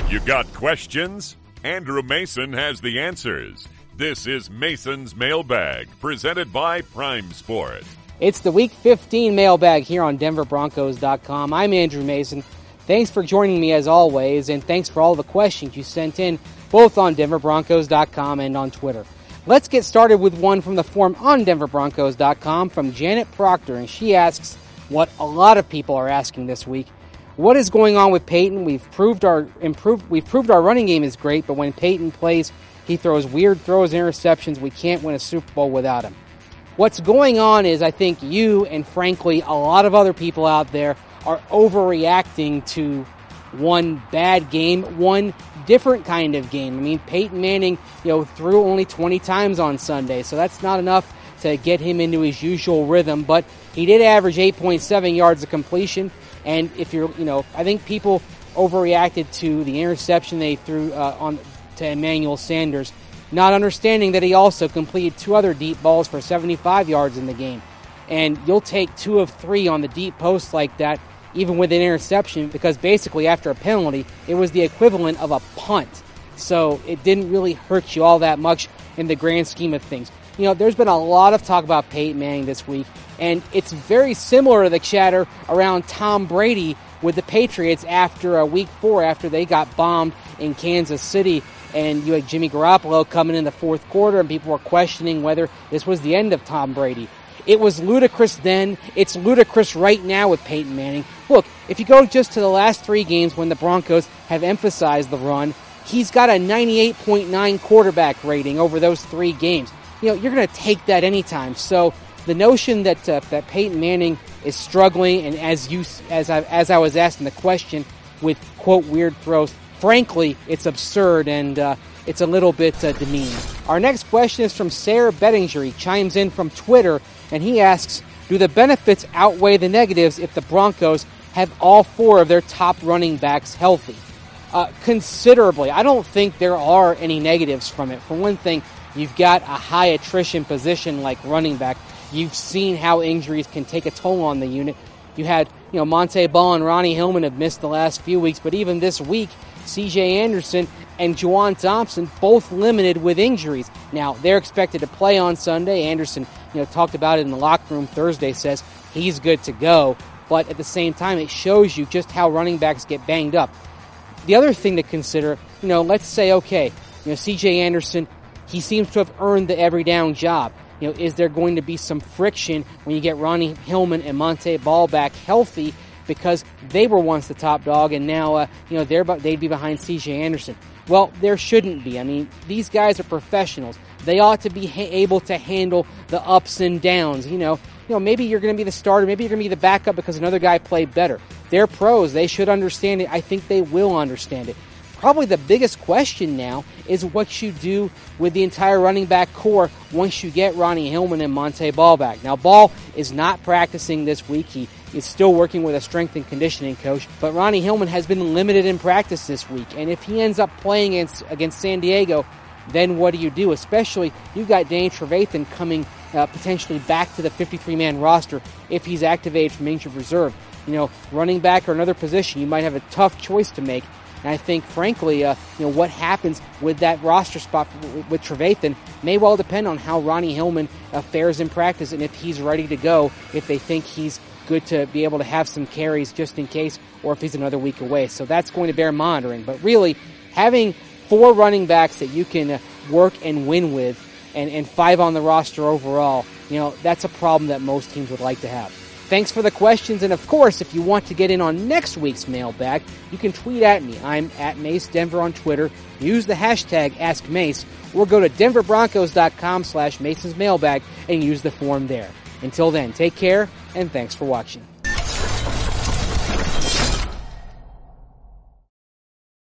You got questions? Andrew Mason has the answers. This is Mason's Mailbag, presented by Prime Sport. It's the Week 15 mailbag here on DenverBroncos.com. I'm Andrew Mason. Thanks for joining me as always, and thanks for all the questions you sent in, both on DenverBroncos.com and on Twitter. Let's get started with one from the forum on DenverBroncos.com from Janet Proctor, and she asks what a lot of people are asking this week. What is going on with Peyton? We've proved our running game is great, but when Peyton plays, he throws weird throws and interceptions. We can't win a Super Bowl without him. What's going on is I think you and frankly a lot of other people out there are overreacting to one bad game, one different kind of game. I mean, Peyton Manning, threw only 20 times on Sunday, so that's not enough to get him into his usual rhythm, but he did average 8.7 yards of completion. And if I think people overreacted to the interception they threw to Emmanuel Sanders, not understanding that he also completed two other deep balls for 75 yards in the game. And you'll take 2 of 3 on the deep post like that, even with an interception, because basically after a penalty, it was the equivalent of a punt. So it didn't really hurt you all that much in the grand scheme of things. There's been a lot of talk about Peyton Manning this week, and it's very similar to the chatter around Tom Brady with the Patriots after Week 4, after they got bombed in Kansas City, and you had Jimmy Garoppolo coming in the fourth quarter, and people were questioning whether this was the end of Tom Brady. It was ludicrous then. It's ludicrous right now with Peyton Manning. Look, if you go just to the last 3 games when the Broncos have emphasized the run, he's got a 98.9 quarterback rating over those 3 games. You're going to take that anytime. So the notion that Peyton Manning is struggling, and as I was asking the question with quote weird throws, frankly, it's absurd and it's a little bit demeaning. Our next question is from Sarah Bettinger. He chimes in from Twitter, and he asks, do the benefits outweigh the negatives if the Broncos have all 4 of their top running backs healthy? Considerably. I don't think there are any negatives from it. For one thing, you've got a high attrition position like running back. You've seen how injuries can take a toll on the unit. You had, Monte Ball and Ronnie Hillman have missed the last few weeks, but even this week, C.J. Anderson and Juwan Thompson both limited with injuries. Now, they're expected to play on Sunday. Anderson, talked about it in the locker room Thursday, says he's good to go. But at the same time, it shows you just how running backs get banged up. The other thing to consider, let's say, okay, C.J. Anderson, he seems to have earned the every down job. Is there going to be some friction when you get Ronnie Hillman and Monte Ball back healthy because they were once the top dog and now, they'd be behind C.J. Anderson? Well, there shouldn't be. I mean, these guys are professionals. They ought to be able to handle the ups and downs. Maybe you're going to be the starter, maybe you're going to be the backup because another guy played better. They're pros. They should understand it. I think they will understand it. Probably the biggest question now is what you do with the entire running back core once you get Ronnie Hillman and Monte Ball back. Now, Ball is not practicing this week. He is still working with a strength and conditioning coach, but Ronnie Hillman has been limited in practice this week. And if he ends up playing against San Diego, then what do? Especially, you've got Danny Trevathan coming potentially back to the 53-man roster if he's activated from injured reserve. Running back or another position, you might have a tough choice to make. And I think, frankly, what happens with that roster spot with Trevathan may well depend on how Ronnie Hillman fares in practice and if he's ready to go, if they think he's good to be able to have some carries just in case, or if he's another week away. So that's going to bear monitoring. But really, having 4 running backs that you can work and win with and 5 on the roster overall, that's a problem that most teams would like to have. Thanks for the questions, and of course, if you want to get in on next week's mailbag, you can tweet at me. I'm at MaceDenver on Twitter. Use the hashtag AskMace, or go to DenverBroncos.com/Mason's Mailbag and use the form there. Until then, take care, and thanks for watching.